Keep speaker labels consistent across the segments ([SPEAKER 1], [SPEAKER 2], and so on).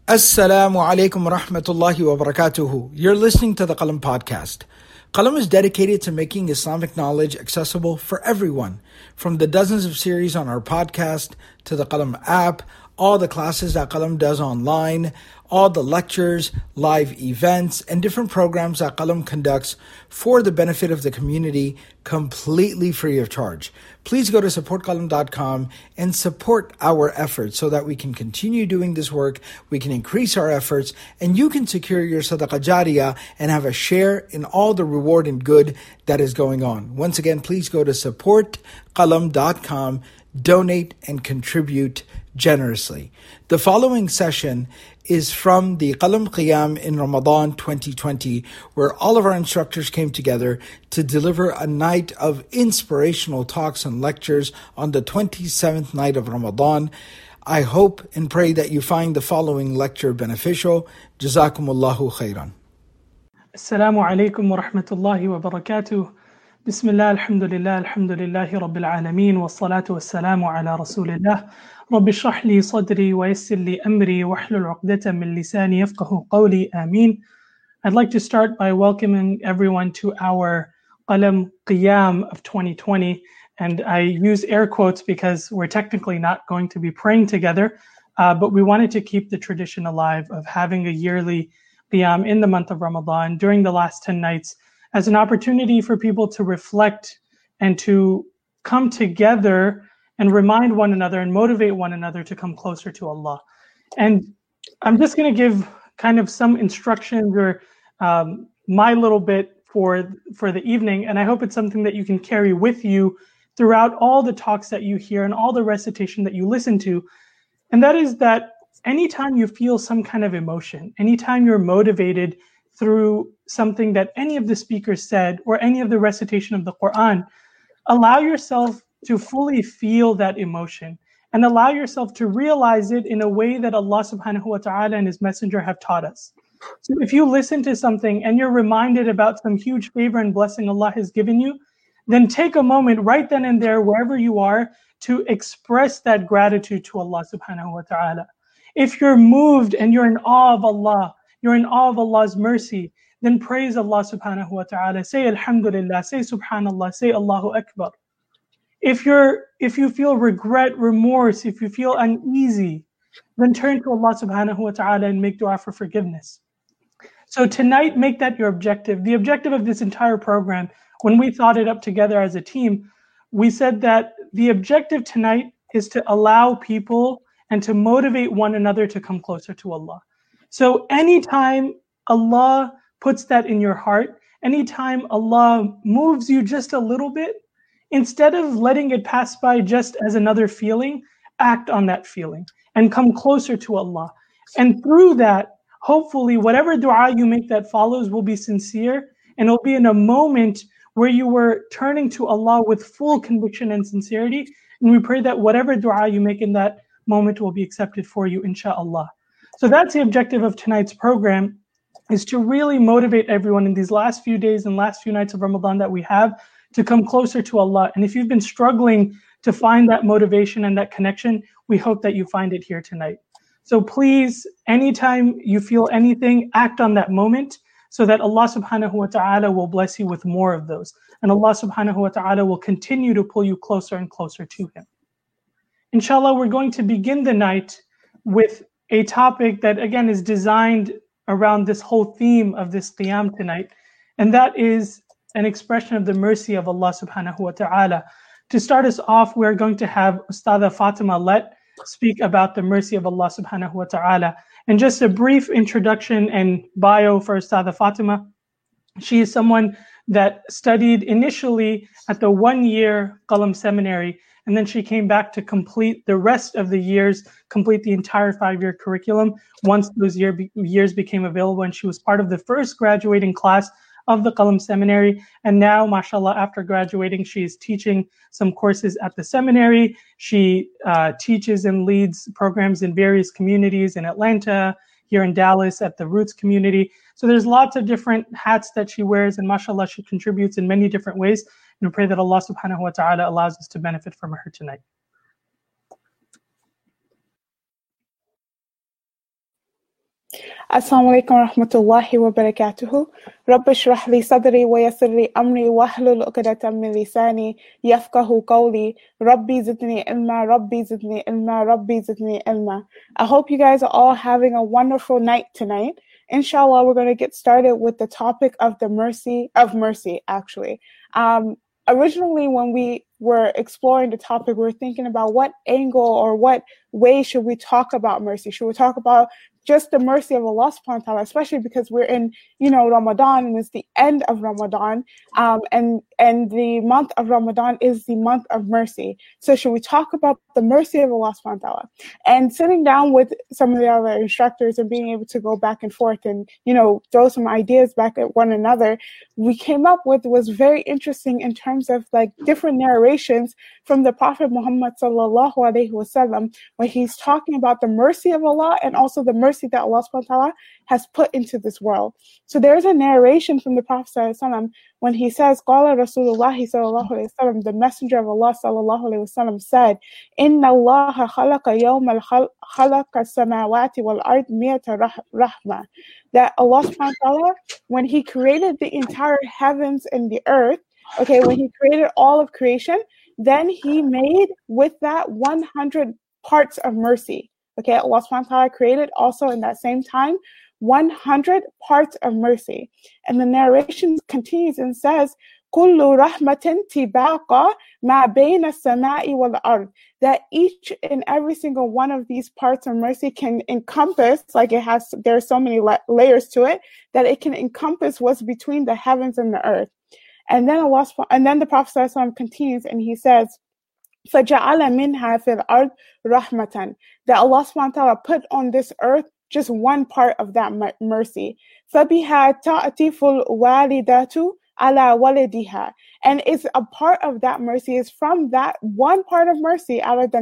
[SPEAKER 1] Assalamu alaikum wa rahmatullahi wa barakatuhu. You're listening to the Qalam podcast. Qalam is dedicated to making Islamic knowledge accessible for everyone. From the dozens of series on our podcast to the Qalam app, all the classes that Qalam does online, all the lectures, live events, and different programs that Qalam conducts for the benefit of the community, completely free of charge. Please go to supportqalam.com and support our efforts so that we can continue doing this work, we can increase our efforts, and you can secure your sadaqah jariyah and have a share in all the reward and good that is going on. Once again, please go to supportqalam.com, donate and contribute generously. The following session is from the Qalam Qiyam in Ramadan 2020, where all of our instructors came together to deliver a night of inspirational talks and lectures on the 27th night of Ramadan. I hope and pray that you find the following lecture beneficial. Jazakumullahu khairan.
[SPEAKER 2] Assalamu alaikum wa rahmatullahi wa barakatuh. Bismillah, alhamdulillah, alhamdulillahi rabbil alameen, wa salatu wa salamu ala rasulillah. Rabbi shrah li sadri wa yassir li amri wa hlul uqdatan min lisani yafqahu qawli, ameen. I'd like to start by welcoming everyone to our Qalam Qiyam of 2020. And I use air quotes because we're technically not going to be praying together, but we wanted to keep the tradition alive of having a yearly Qiyam in the month of Ramadan during the last 10 nights as an opportunity for people to reflect and to come together and remind one another and motivate one another to come closer to Allah. And I'm just going to give kind of some instructions or my little bit for the evening, and I hope it's something that you can carry with you throughout all the talks that you hear and all the recitation that you listen to. And that is that anytime you feel some kind of emotion, anytime you're motivated through something that any of the speakers said or any of the recitation of the Quran, allow yourself to fully feel that emotion and allow yourself to realize it in a way that Allah subhanahu wa ta'ala and His Messenger have taught us. So if you listen to something and you're reminded about some huge favor and blessing Allah has given you, then take a moment right then and there, wherever you are, to express that gratitude to Allah subhanahu wa ta'ala. If you're moved and you're in awe of Allah, you're in awe of Allah's mercy, then praise Allah subhanahu wa ta'ala. Say Alhamdulillah, say Subhanallah, say Allahu Akbar. If you feel regret, remorse, if you feel uneasy, then turn to Allah subhanahu wa ta'ala and make dua for forgiveness. So tonight, make that your objective. The objective of this entire program, when we thought it up together as a team, we said that the objective tonight is to allow people and to motivate one another to come closer to Allah. So anytime Allah puts that in your heart, anytime Allah moves you just a little bit, instead of letting it pass by just as another feeling, act on that feeling and come closer to Allah. And through that, hopefully, whatever dua you make that follows will be sincere, and it'll be in a moment where you were turning to Allah with full conviction and sincerity. And we pray that whatever dua you make in that moment will be accepted for you, inshaAllah. So that's the objective of tonight's program, is to really motivate everyone in these last few days and last few nights of Ramadan that we have to come closer to Allah. And if you've been struggling to find that motivation and that connection, we hope that you find it here tonight. So please, anytime you feel anything, act on that moment so that Allah subhanahu wa ta'ala will bless you with more of those. And Allah subhanahu wa ta'ala will continue to pull you closer and closer to Him. Inshallah, we're going to begin the night with a topic that again is designed around this whole theme of this qiyam tonight. And that is an expression of the mercy of Allah subhanahu wa ta'ala. To start us off, we're going to have Ustada Fatima Let speak about the mercy of Allah subhanahu wa ta'ala. And just a brief introduction and bio for Ustada Fatima. She is someone that studied initially at the 1-year Qalam seminary, and then she came back to complete the rest of the years, complete the entire 5-year curriculum once those years became available. And she was part of the first graduating class of the Qalam seminary. And now, mashallah, after graduating, she is teaching some courses at the seminary. She teaches and leads programs in various communities in Atlanta, here in Dallas at the Roots community. So there's lots of different hats that she wears, and mashallah, she contributes in many different ways. And we pray that Allah subhanahu wa ta'ala allows us to benefit from her tonight.
[SPEAKER 3] Assalamu alaikum wa rahmatullahi wa barakatuhu. Rabbi shrah li sadri wa yassir li amri wahlul uqdatan min lisani yafqahu qawli. Rabbi zidni ilma, Rabbi zidni ilma, Rabbi zidni ilma. I hope you guys are all having a wonderful night tonight. Inshallah, we're going to get started with the topic of mercy, actually. Originally, when we were exploring the topic, we were thinking about what angle or what way should we talk about mercy? Should we talk about just the mercy of Allah subhanahu wa ta'ala, especially because we're in, Ramadan, and it's the end of Ramadan, and the month of Ramadan is the month of mercy. So should we talk about the mercy of Allah subhanahu wa ta'ala? And sitting down with some of the other instructors and being able to go back and forth and, throw some ideas back at one another, we came up with was very interesting in terms of like different narrations from the Prophet Muhammad sallallahu alaihi wasallam, where he's talking about the mercy of Allah and also the mercy that Allah subhanahu wa ta'ala has put into this world. So there's a narration from the Prophet sallallahu alaihi wasallam when he says, Qala Rasulullah sallallahu alaihi wasallam, the Messenger of Allah sallallahu alaihi wasallam said, Inna Allah khalaqa yawma khalaqa samawati wal ard miyata rahma. That Allah subhanahu wa ta'ala, when he created the entire heavens and the earth, when he created all of creation, then he made with that 100 parts of mercy. Allah subhanahu wa ta'ala created also in that same time 100 parts of mercy. And the narration continues and says, Kullu rahmatin tibaqa ma bayna samai wal ard. That each and every single one of these parts of mercy can encompass, there are so many layers to it, that it can encompass what's between the heavens and the earth. And then the Prophet ﷺ continues and he says, فَجَعَلَ مِنْهَا فِي الْأَرْضِ رَحْمَةً. That Allah subhanahu wa ta'ala put on this earth just one part of that mercy. فَبِهَا تَعْتِفُ الْوَالِدَةُ عَلَى وَلِدِهَا. And it's a part of that mercy is from that one part of mercy out of the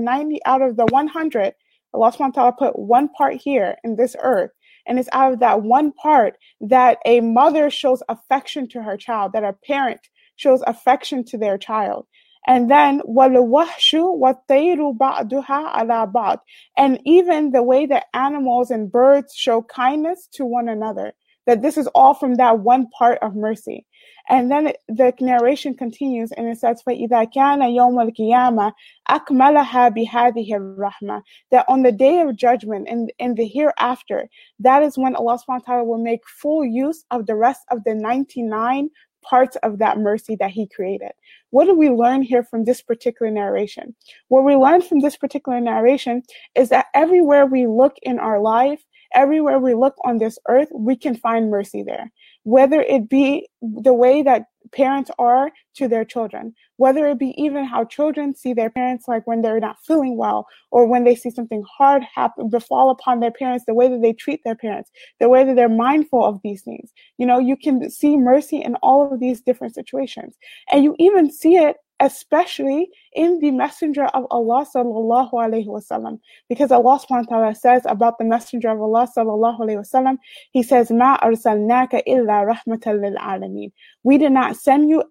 [SPEAKER 3] 100. Allah subhanahu wa ta'ala put one part here in this earth. And it's out of that one part that a mother shows affection to her child, that a parent shows affection to their child. And then وَالْوَحْشُ وَالطَّيْرُ بَعْدُهَا عَلَى بَعْضٍ. And even the way that animals and birds show kindness to one another, that this is all from that one part of mercy. And then the narration continues and it says, فَإِذَا كَانَ يَوْمَ الْقِيَامَةِ أَكْمَلَهَا بِهَذِهِ الرَّحْمَةِ. That on the day of judgment and in the hereafter, that is when Allah subhanahu wa ta'ala will make full use of the rest of the 99 parts of that mercy that he created. What do we learn here from this particular narration? What we learn from this particular narration is that everywhere we look in our life, everywhere we look on this earth, we can find mercy there. Whether it be the way that parents are to their children, whether it be even how children see their parents, like when they're not feeling well, or when they see something hard befall upon their parents, the way that they treat their parents, the way that they're mindful of these things. You can see mercy in all of these different situations. And you even see it especially in the Messenger of Allah sallallahu alaihi wasallam, because Allah subhanahu wa ta'ala says about the Messenger of Allah sallallahu alaihi wasallam, he says, "Ma arsalnaka illa rahmatan lil alamin." We did not send you,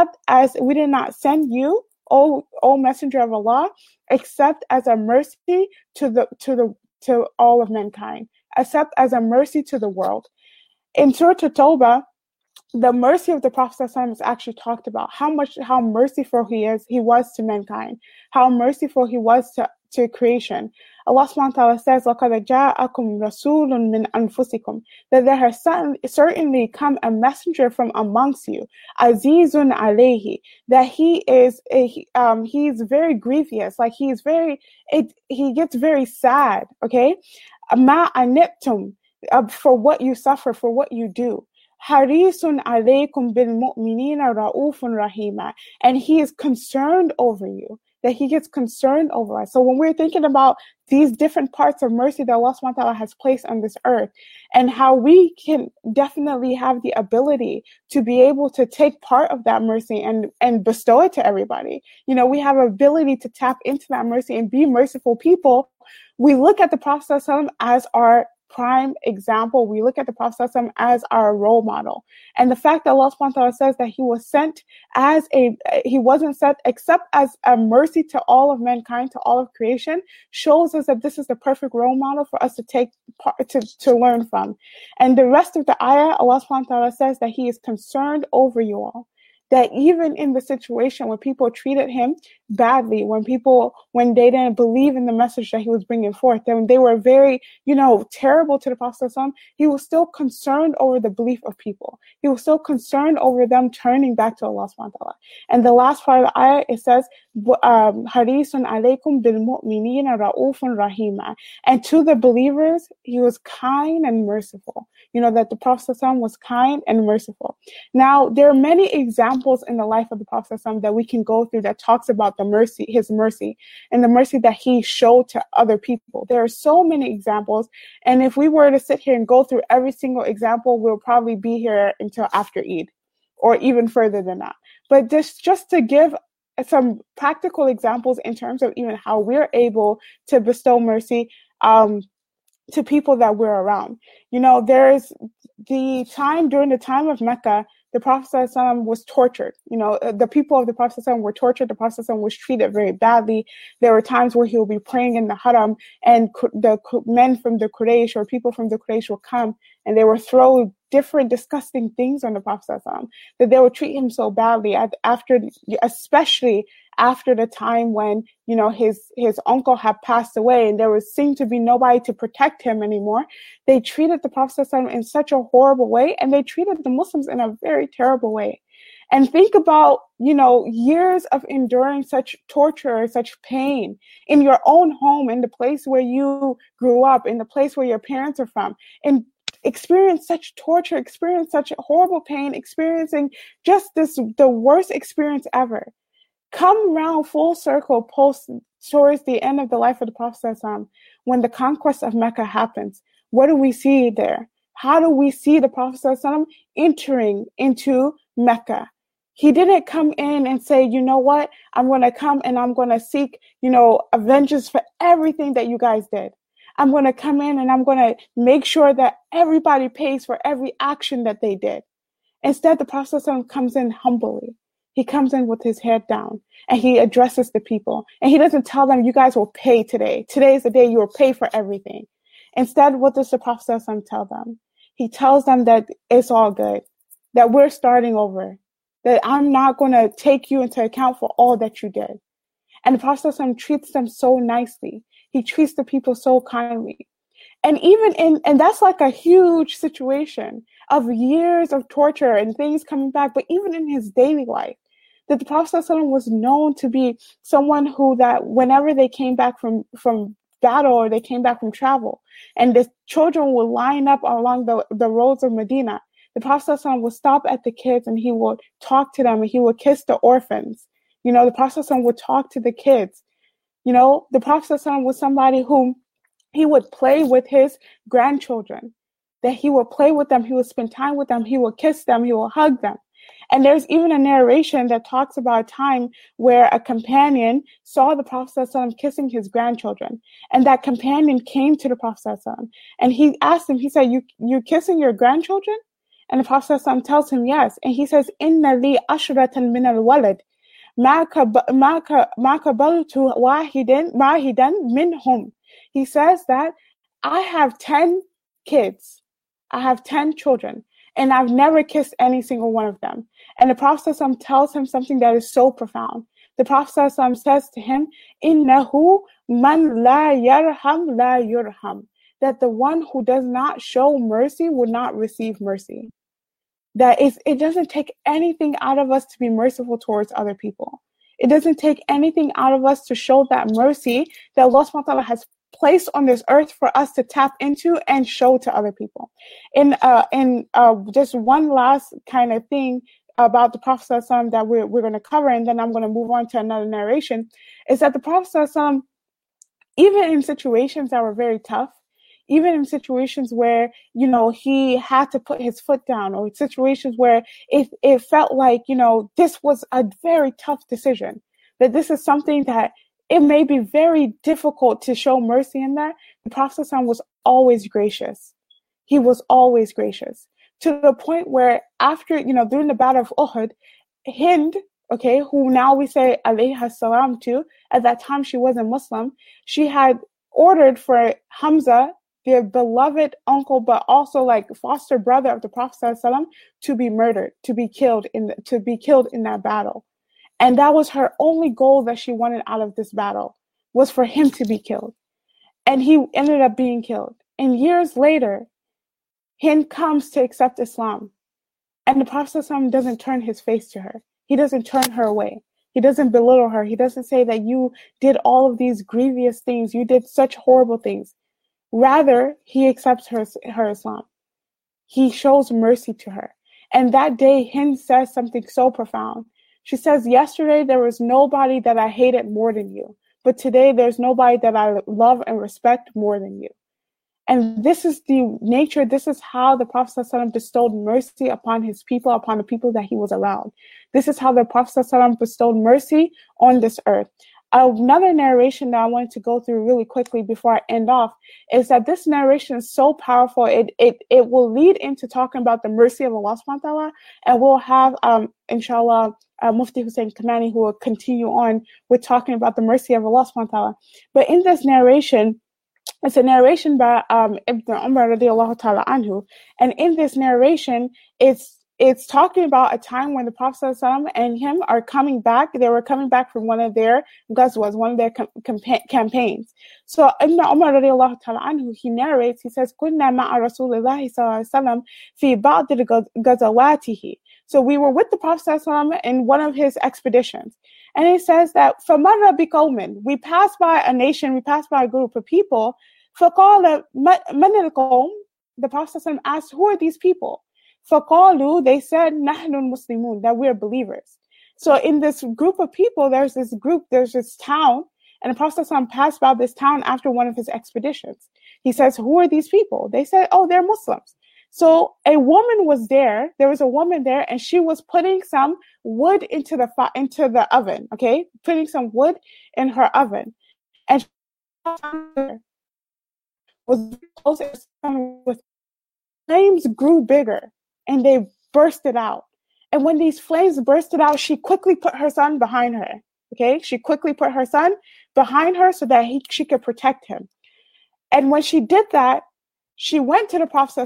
[SPEAKER 3] O Messenger of Allah, except as a mercy to all of mankind, except as a mercy to the world. In Surah At-Tawbah, the mercy of the Prophet ﷺ is actually talked about, how merciful he was to mankind, how merciful he was to creation. Allah subhanahu wa ta'ala says, لَقَدْ جَاءَكُمْ رَسُولٌ مِّنْ أَنفُسِكُمْ. That there has certainly come a messenger from amongst you, azizun alayhi, that he's very grievous, like he gets very sad, ma anittum, for what you suffer, for what you do. Harisun alaykum bil mu'minina ra'ufun rahima. And he is concerned over you, that he gets concerned over us. So when we're thinking about these different parts of mercy that Allah subhanahu wa ta'ala has placed on this earth, and how we can definitely have the ability to be able to take part of that mercy and bestow it to everybody. We have ability to tap into that mercy and be merciful people. We look at the Prophet ﷺ as our prime example. We look at the Prophet as our role model. And the fact that Allah subhanahu wa ta'ala says that he wasn't sent except as a mercy to all of mankind, to all of creation, shows us that this is the perfect role model for us to take to learn from. And the rest of the ayah, Allah subhanahu wa ta'ala says that he is concerned over you all. That even in the situation when people treated him badly, when they didn't believe in the message that he was bringing forth, when they were very, terrible to the Prophet ﷺ, he was still concerned over the belief of people. He was still concerned over them turning back to Allah subhanahu wa ta'ala. And the last part of the ayah, it says, Harisun alaykum bil mu'minina ra'ufun rahima. And to the believers, he was kind and merciful. That the Prophet ﷺ was kind and merciful. Now, there are many examples in the life of the Prophet ﷺ that we can go through that talks about his mercy, and the mercy that he showed to other people. There are so many examples, and if we were to sit here and go through every single example, we'll probably be here until after Eid, or even further than that. But just to give some practical examples in terms of even how we're able to bestow mercy, to people that we're around. There's during the time of Mecca, the Prophet ﷺ was tortured. The people of the Prophet ﷺ were tortured. The Prophet ﷺ was treated very badly. There were times where he would be praying in the haram, and the men from the Quraysh or people from the Quraysh would come, and they would throw different disgusting things on the Prophet ﷺ, that they would treat him so badly, especially after the time when his uncle had passed away and there seemed to be nobody to protect him anymore. They treated the Prophet ﷺ in such a horrible way, and they treated the Muslims in a very terrible way. And think about, years of enduring such torture, such pain in your own home, in the place where you grew up, in the place where your parents are from, and experience such torture, experience such horrible pain, experiencing just the worst experience ever. Come around full circle towards the end of the life of the Prophet ﷺ, when the conquest of Mecca happens. What do we see there? How do we see the Prophet ﷺ entering into Mecca? He didn't come in and say, you know what, I'm going to come and I'm going to seek, a vengeance for everything that you guys did. I'm going to come in and I'm going to make sure that everybody pays for every action that they did. Instead, the Prophet ﷺ comes in humbly. He comes in with his head down and he addresses the people. And he doesn't tell them, you guys will pay today. Today is the day you will pay for everything. Instead, what does the Prophet ﷺ tell them? He tells them that it's all good, that we're starting over, that I'm not going to take you into account for all that you did. And the Prophet ﷺ treats them so nicely. He treats the people so kindly. And and that's like a huge situation of years of torture and things coming back, but even in his daily life, that the Prophet ﷺ was known to be someone who, that whenever they came back from battle or they came back from travel, and the children would line up along the roads of Medina, the Prophet ﷺ would stop at the kids and he would talk to them and he would kiss the orphans. The Prophet ﷺ would talk to the kids. The Prophet ﷺ was somebody whom he would play with his grandchildren, that he would play with them, he would spend time with them, he would kiss them, he would hug them. And there's even a narration that talks about a time where a companion saw the Prophet ﷺ kissing his grandchildren. And that companion came to the Prophet ﷺ and he asked him, he said, you kissing your grandchildren? And the Prophet ﷺ tells him yes. And he says, Inna li ashratan min al-walad. Ma kabaltu wahidan minhum. He says that I have 10 kids. I have 10 children. And I've never kissed any single one of them. And the Prophet ﷺ tells him something that is so profound. The Prophet ﷺ says to him, Innahu man la yarham la yurham. That the one who does not show mercy will not receive mercy. That it doesn't take anything out of us to be merciful towards other people. It doesn't take anything out of us to show that mercy that Allah subhanahu wa ta'ala has placed on this earth for us to tap into and show to other people. In just one last kind of thing about the Prophet ﷺ that we're going to cover, and then I'm going to move on to another narration, is that the Prophet ﷺ, even in situations that were very tough, even in situations where, he had to put his foot down, or situations where it felt like, this was a very tough decision, that this is something that it may be very difficult to show mercy in that, the Prophet ﷺ was always gracious. He was always gracious. To the point where after, during the Battle of Uhud, Hind, okay, who now we say alayha salam to, at that time she wasn't Muslim, she had ordered for Hamza, their beloved uncle, but also like foster brother of the Prophet ﷺ, to be murdered, to be killed in that battle. And that was her only goal that she wanted out of this battle, was for him to be killed. And he ended up being killed. And years later, Hind comes to accept Islam. And the Prophet ﷺ doesn't turn his face to her. He doesn't turn her away. He doesn't belittle her. He doesn't say that you did all of these grievous things. You did such horrible things. Rather, he accepts her Islam. He shows mercy to her. And that day, Hind says something so profound. She says, yesterday there was nobody that I hated more than you. But today there's nobody that I love and respect more than you. And this is the nature, this is how the Prophet ﷺ bestowed mercy upon his people, upon the people that he was around. This is how the Prophet ﷺ bestowed mercy on this earth. Another narration that I wanted to go through really quickly before I end off is that this narration is so powerful. It will lead into talking about the mercy of Allah subhanahu wa ta'ala, and we'll have, inshallah, Mufti Hussein Kanani, who will continue on with talking about the mercy of Allah subhanahu wa ta'ala. But in this narration, it's a narration by Ibn Umar radiallahu ta'ala anhu. And in this narration, it's talking about a time when the Prophet ﷺ and him are coming back. They were coming back from one of their ghazwas, one of their campaigns. So Ibn Umar radiallahu ta'ala anhu, he narrates, he says, كُنَّا مَعَ رَسُولِ اللَّهِ صَلَّى اللَّهُ عَلَيْهِ وَسَلَّمَ فِي بَعْضِ غَزَوَاتِهِ. So we were with the Prophet ﷺ in one of his expeditions. And he says that فَمَرَّ بِقَوْمٍ, we passed by a nation, we passed by a group of people. فَقَالَ مَنِ الْقَوْمِ, the Prophet ﷺ asked, who are these people? فَقَالُوا, they said, نَحْنُ الْمُسْلِمُونَ, that we're believers. So in this group of people, there's this town, and the Prophet ﷺ passed by this town after one of his expeditions. He says, who are these people? They said, oh, they're Muslims. So a woman was there. There was a woman there, and she was putting some wood into the oven. Okay, putting some wood in her oven, and was close. With flames grew bigger, and they bursted out. And when these flames bursted out, she quickly put her son behind her. Okay, she quickly put her son behind her so that she could protect him. And when she did that, she went to the Prophet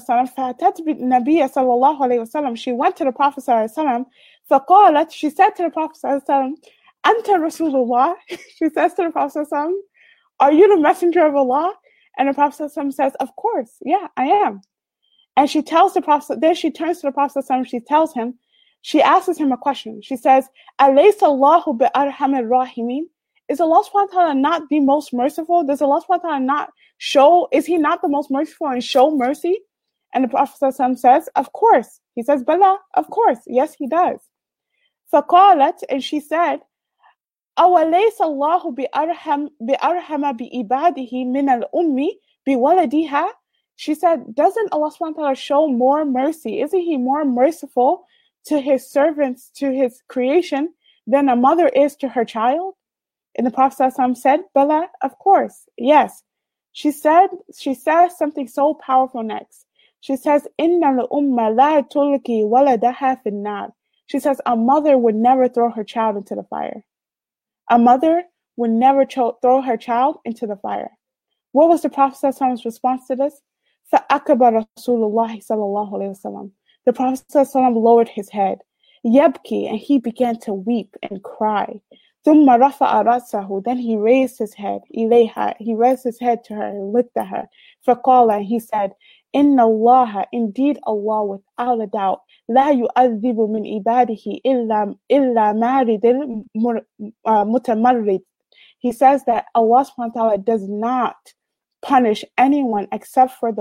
[SPEAKER 3] ﷺ. She went to the Prophet ﷺ. فَقَالَتْ, she said to the Prophet ﷺ, أَنْتَ رَسُولُ اللَّهِ. She says to the Prophet ﷺ, are you the messenger of Allah? And the Prophet ﷺ says, of course, yeah, I am. And she tells the Prophet, then she turns to the Prophet ﷺ, she asks him a question. She says, أَلَيْسَ اللَّهُ بِأَرْحَمِ الرَّاحِمِينَ? Is Allah subhanahu wa ta'ala not the most merciful? Does Allah subhanahu wa ta'ala not show, is he not the most merciful and show mercy? And the Prophet ﷺ says, of course. He says, Bala, of course. Yes, he does. فَقَالَتْ, and she said, أَوَلَيْسَ اللَّهُ بِأَرْحَمَ بِإِبَادِهِ مِنَ الْأُمِّ بِوَلَدِهَا? She said, doesn't Allah subhanahu wa ta'ala show more mercy? Isn't he more merciful to his servants, to his creation, than a mother is to her child? And the Prophet ﷺ said, Bala, of course, yes. She says something so powerful next. She says, Inna al-umma la tulki waladaha fin nar. She says, a mother would never throw her child into the fire. A mother would never throw her child into the fire. What was the Prophet ﷺ's response to this? فَأَكْبَرَ رَسُولُ اللَّهِ صَلَّى اللَّهُ عَلَيْهِ وَسَلَّمَ. The Prophet ﷺ lowered his head. Yabki, and he began to weep and cry. ثُمَّ رَفَعَ رَأْسَهُ, then he raised his head. إِلَيْهَا, he raised his head to her and looked at her. فَقَالَ, and he said, إِنَّ اللَّهَ, indeed Allah, without a doubt, لَا يُؤَذِّبُ مِنْ عِبَادِهِ إِلَّا مَارِدٍ مُتَمَرِّدٍ. He says that Allah subhanahu wa ta'ala does not punish anyone except for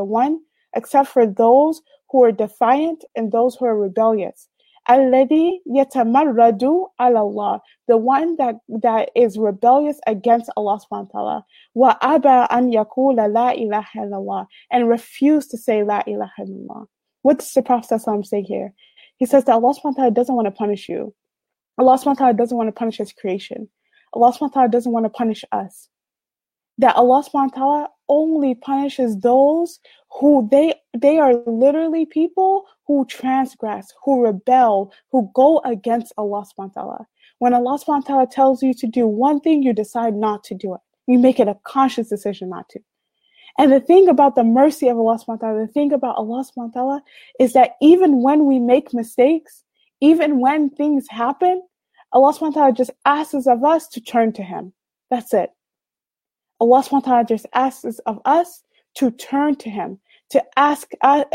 [SPEAKER 3] those who are defiant and those who are rebellious. الَّذِي يَتَمَرَّدُ عَلَى اللَّهِ, the one that is rebellious against Allah subhanahu wa ta'ala. وَأَبَى أَنْ يَقُولَ لَا إِلَهَ إِلَّا اللَّهِ, and refuse to say La ilaha illallah. What does the Prophet say here? He says that Allah subhanahu wa ta'ala doesn't want to punish you. Allah subhanahu wa ta'ala doesn't want to punish his creation. Allah subhanahu wa ta'ala doesn't want to punish us. That Allah subhanahu wa ta'ala only punishes those who they are literally people who transgress, who rebel, who go against Allah subhanahu wa ta'ala. When Allah subhanahu wa ta'ala tells you to do one thing, you decide not to do it. You make it a conscious decision not to. And the thing about the mercy of Allah subhanahu wa ta'ala, the thing about Allah subhanahu wa ta'ala is that even when we make mistakes, even when things happen, Allah subhanahu wa ta'ala just asks of us to turn to Him. That's it. Allah subhanahu wa ta'ala just asks of us to turn to Him, to ask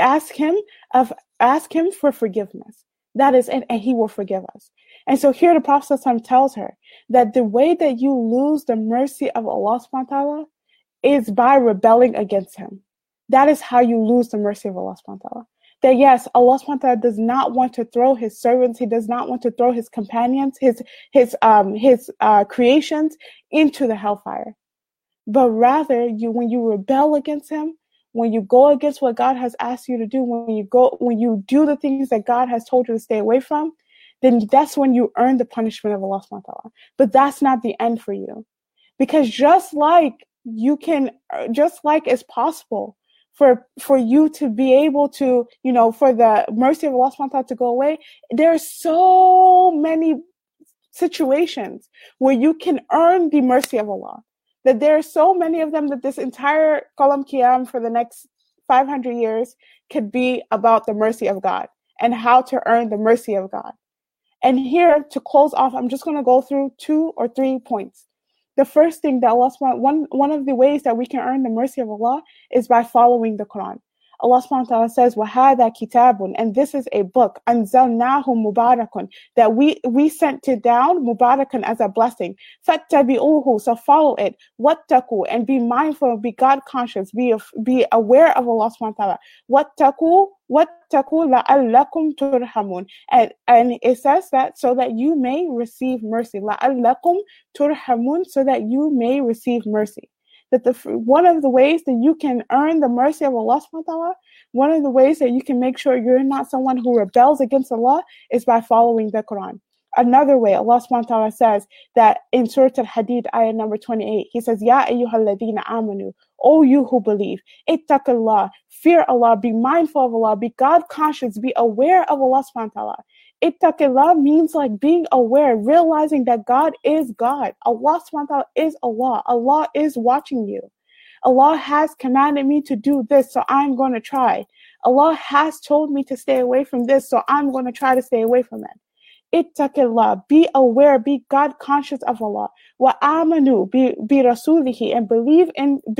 [SPEAKER 3] Him for forgiveness. That is it, and He will forgive us. And so here the Prophet tells her that the way that you lose the mercy of Allah subhanahu wa ta'ala is by rebelling against Him. That is how you lose the mercy of Allah subhanahu wa ta'ala. That yes, Allah subhanahu wa ta'ala does not want to throw His servants, He does not want to throw His companions, His creations into the hellfire. But rather, when you rebel against Him, when you go against what God has asked you to do, when you do the things that God has told you to stay away from, then that's when you earn the punishment of Allah subhanahu wa ta'ala. But that's not the end for you. Because just like it's possible for you to be able to, for the mercy of Allah subhanahu wa ta'ala to go away, there are so many situations where you can earn the mercy of Allah. That there are so many of them that this entire Qalam Qiyam for the next 500 years could be about the mercy of God and how to earn the mercy of God. And here, to close off, I'm just going to go through 2 or 3 points. The first thing that one of the ways that we can earn the mercy of Allah is by following the Quran. Allah subhanahu wa ta'ala says, وَهَذَا كِتَابٌ, and this is a book, أَنزَلْنَاهُ مُبَارَكٌ, that we sent it down, mubarakun, as a blessing. فَاتَّبِعُوهُ, so follow it. وَاتَّقُوا, and be mindful, be God conscious, be aware of Allah subhanahu wa ta'ala. وَاتَّقُوا لَعَلَّكُمْ تُرْحَمُونَ, and it says that so that you may receive mercy. لَعَلَّكُمْ تُرْحَمُونَ, so that you may receive mercy. That one of the ways that you can earn the mercy of Allah subhanahu wa ta'ala, one of the ways that you can make sure you're not someone who rebels against Allah is by following the Quran. Another way, Allah subhanahu wa ta'ala says that in Surah Al-Hadid, ayah number 28, He says, Ya ayyuhalladhina amanu, O you who believe, ittaqillah, fear Allah, be mindful of Allah, be God conscious, be aware of Allah subhanahu wa ta'ala. Ittaqillah means like being aware, realizing that God is God. Allah subhanahu wa ta'ala is Allah. Allah is watching you. Allah has commanded me to do this, so I'm going to try. Allah has told me to stay away from this, so I'm going to try to stay away from it. Ittaqillah, be aware, be God conscious of Allah. Wa amanu, be rasulihi, and believe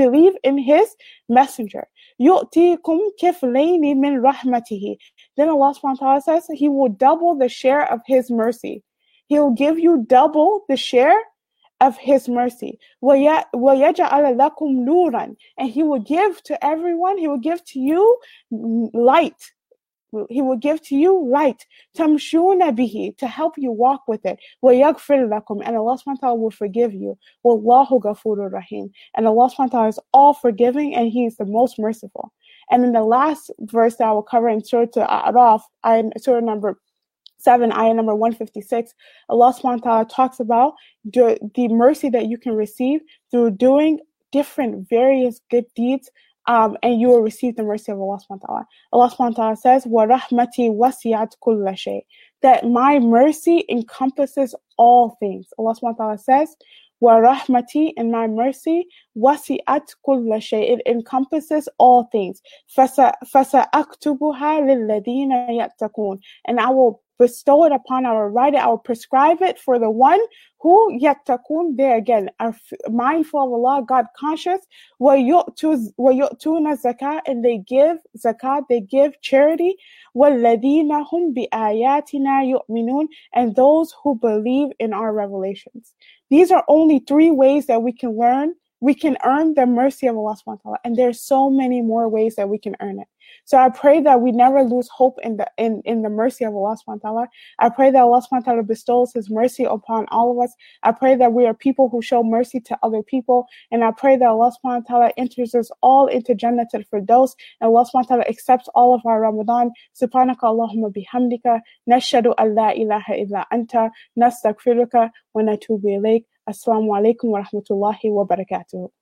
[SPEAKER 3] in His messenger. Yu'tikum kiflayni min rahmatihi. Then Allah subhanahu wa ta'ala says He will double the share of His mercy. He will give you double the share of His mercy. وَيَجْعَلَ لَكُمْ نُورًا, and He will give to everyone, He will give to you light. He will give to you light, tamshuna bihi, to help you walk with it. وَيَغْفِرْ لَكُمْ, and Allah subhanahu wa ta'ala will forgive you. وَاللَّهُ غَفُورٌ رَحِيمٌ, and Allah subhanahu wa ta'ala is all forgiving and He is the most merciful. And in the last verse that I will cover in Surah Al-A'raf, Surah number 7, ayah number 156, Allah subhanahu wa ta'ala talks about the mercy that you can receive through doing different various good deeds, and you will receive the mercy of Allah subhanahu wa ta'ala. Allah subhanahu wa ta'ala says, وَرَحْمَتِي وَسِعَتْ كُلَّ شَيْءٍ, that my mercy encompasses all things. Allah subhanahu wa ta'ala says, وَرَحْمَتِي, and my mercy, وَسِعَتْ كُلَّ شَيْءٍ, it encompasses all things. فَسَأَكْتُبُهَا لِلَّذِينَ يَتَّقُونَ, and I will bestow it upon, I will write it, I will prescribe it for the one who yattaqun, they again are mindful of Allah, God conscious, وَيُؤْتُونَ zakah, and they give zakat, they give charity, وَالَّذِينَ هُمْ بِآيَاتِنَا يُؤْمِنُونَ, and those who believe in our revelations. These are only 3 ways that we can earn the mercy of Allah subhanahu wa ta'ala, and there's so many more ways that we can earn it. So I pray that we never lose hope in the mercy of Allah subhanahu wa ta'ala. I pray that Allah subhanahu wa ta'ala bestows His mercy upon all of us. I pray that we are people who show mercy to other people, and I pray that Allah subhanahu wa ta'ala enters us all into Jannat al-Firdaus, and Allah subhanahu wa ta'ala accepts all of our Ramadan. Subhanaka Allahumma bihamdika, nashhadu an la ilaha illa anta, nastaghfiruka wa natubu ilayk. Assalamu alaikum wa rahmatullahi wa barakatuh.